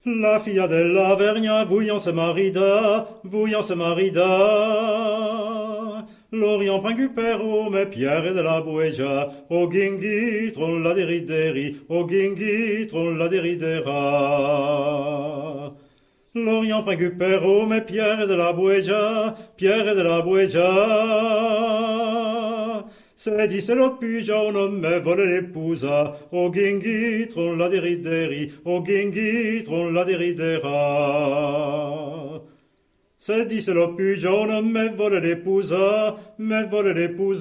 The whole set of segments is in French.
La filla della Vergna, voyant se marida. L'Orient Pringupero, mais Pierre et de la Bueja, o Ginghi, tron la derideri, o Ginghi, tron la deridera. L'Orient Pringupero, mais Pierre et de la Bueja, Pierre et de la Bueja. Se disse lo pigia un homme vole l'épousa, o Ginghi, tron la derideri, o Ginghi, tron la deridera. Se disse lo pigione, me vole l'épousa, me vole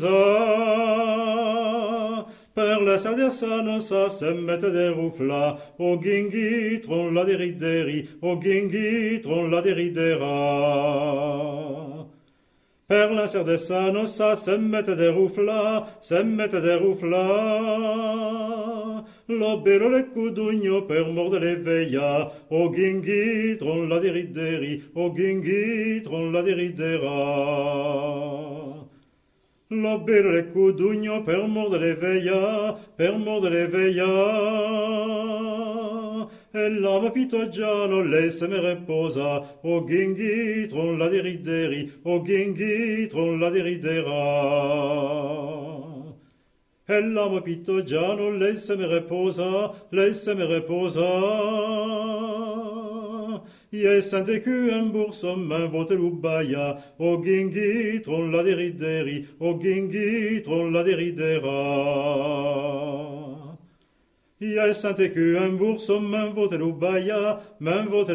l'épousa. Per la sardessano sa se mette des roufla, o Ginghi, tron la derideri, o Ginghi, tron la deridera. Per la sardessano sa se mette des roufla, se mette des roufla. Lo bello le cudugno per morde le veia, o Ginghi, tron la derideri, o Ginghi, tron la deridera. Lo bello le cudugno per morde le veia, per morde le veia. E l'amo pitogiano lei se me reposa, o Ginghi, tron la derideri, o Ginghi, tron la deridera. E l'amo pitogiano lei se me reposa, lei se me reposa. Ie sente che un burso men vote l'ubaia, o Ginghi, tron la derideri, o Ginghi, tron la deridera. Ie sente che un burso men vote l'ubaia, men vote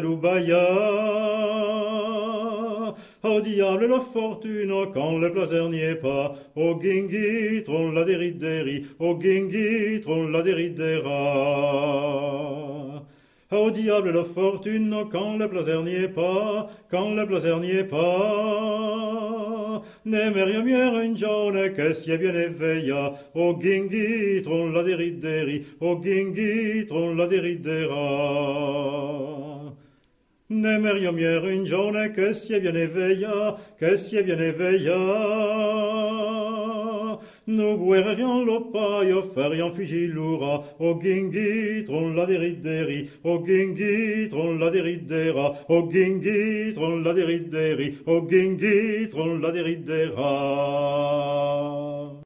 l'ubaia. Au diable la fortune quand le plaisir n'y est pas, o Ginghi, tron la derideri, o Ginghi, tron la deridera. Au diable la fortune quand le plaisir n'y est pas, quand le plaisir n'y est pas. N'aimeria mieux un giorno che si è bien éveilla, o Ginghi, tron la derideri, o Ginghi, tron la deridera. N'aimeria mieux un giorno che si è bien éveilla, che si è bien éveilla. Nous guerrerions lo paio, ferions fugilura, o Ginghi, tron la derideri, o Ginghi, tron la deridera, o Ginghi, tron la derideri, o Ginghi, tron la deridera.